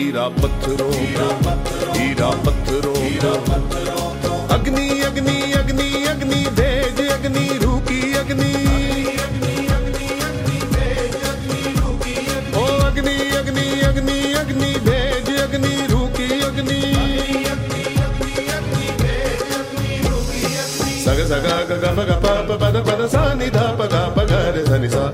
हीरा पत्थरों को, हीरा पत्थरों को। अग्नि अग्नि अग्नि अग्नि भेज अग्नि रूकी अग्नि, ओ अग्नि अग्नि अग्नि अग्नि भेज अग्नि रूकी अग्नि। सग सग ग ग ग प प प द प द सा नि ध प ग प ग रे स नि सा।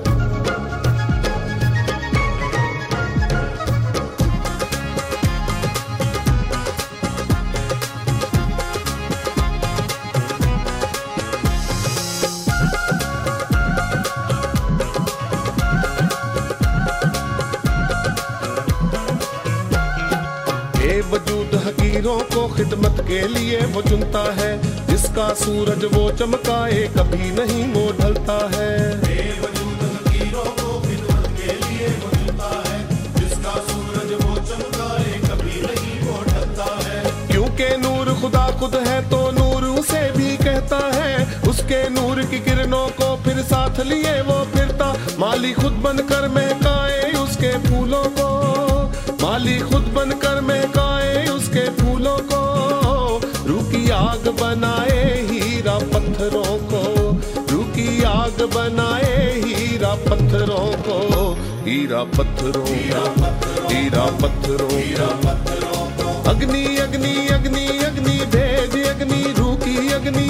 वजूद हकीरों को खिदमत के लिए वो चुनता है, जिसका सूरज वो चमकाए कभी नहीं वो ढलता है। वजूद हकीरों को खिदमत के लिए वो चुनता है, जिसका सूरज वो चमकाए कभी नहीं वो ढलता है। क्योंकि नूर खुदा खुद है तो नूर उसे भी कहता है, उसके नूर की किरणों को फिर साथ लिए वो फिरता। माली खुद बनकर महकाए उसके फूलों को, माली खुद बनकर महकाए उसके फूलों को। रूह की आग बनाए हीरा पत्थरों को, रूह की आग बनाए हीरा पत्थरों को। हीरा पत्थरों को, हीरा पत्थरों को। अग्नि अग्नि अग्नि अग्नि भेज अग्नि रूह की अग्नि,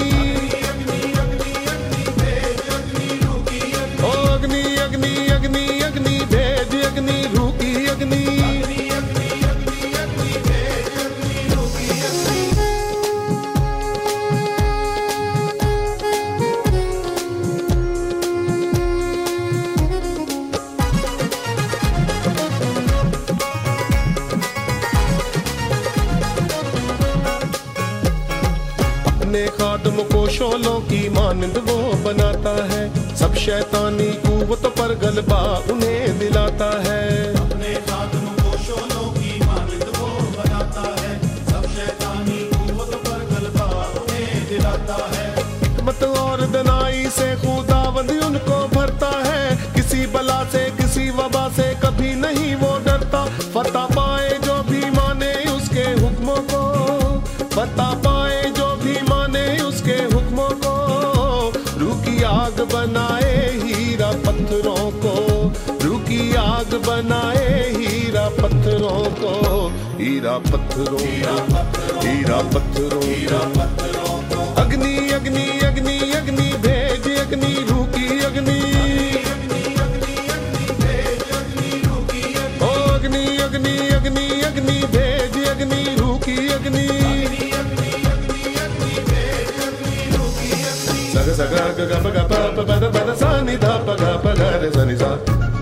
ओ अग्नि अग्नि अग्नि अग्नि भेज अग्नि रूह की अग्नि। अपने खादम को शोलों की मानंद वो बनाता है, सब शैतानी कुव्वत पर गलबा उन्हें दिलाता है। अपने खादम को शोलों की मानंद वो बनाता है, सब शैतानी कुव्वत पर गलबा उन्हें दिलाता है। हिकमत और दनाई से खुदावंद उनको भरता है, किसी बला से किसी वबा से कभी नहीं वो डरता। फतह पाए जो भी माने उसके हुक्मों को, फतह पाए जो भी माने उसके हुक्मों को। रूह की आग बनाए हीरा पत्थरों को, रूह की आग बनाए हीरा पत्थरों को। हीरा पत्थरों को, हीरा पत्थरों को। अग्नि अग्नि अग्नि अग्नि भेज अग्नि रूह की अग्नि, ओ अग्नि अग्नि अग्नि अग्नि भेज अग्नि रूह की अग्नि। सग सग ग ग ग प प प द प द सा नि ध प ग प ग रे स नि सा।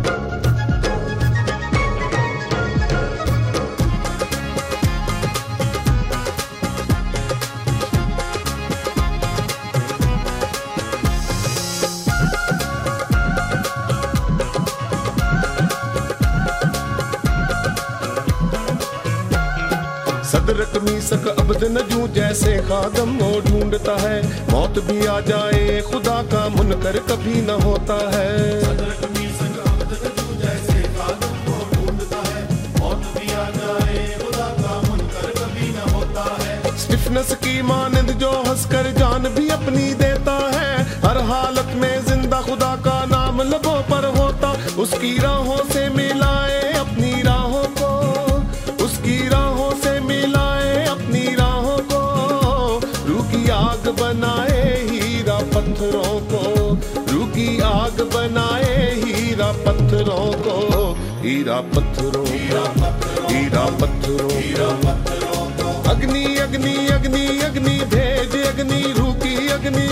सदरक मीसक अब्द नजू जैसे खादम वो ढूंढता है, मौत भी आ जाए खुदा का मुनकर कभी न होता है। सदरक मीसक अब्द नजू जैसे खादम वो ढूंढता है, मौत भी आ जाए खुदा का मुनकर कभी न होता है। स्टिफनेस की मानंद जो हंसकर जान भी अपनी देता है, हर हालत में जिंदा खुदा का नाम लबों पर होता। उसकी राहों से मिलाए अपनी राहों को, उसकी राहों से मिलाए अपनी राहों को। रूह की आग बनाए हीरा पत्थरों को, रूह की आग बनाए हीरा पत्थरों को। हीरा पत्थरों को, हीरा पत्थरों को। अग्नि अग्नि अग्नि अग्नि भेज अग्नि रूह की अग्नि,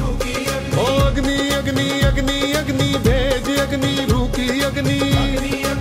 ओ अग्नि अग्नि अग्नि अग्नि भेज अग्नि रूह की अग्नि।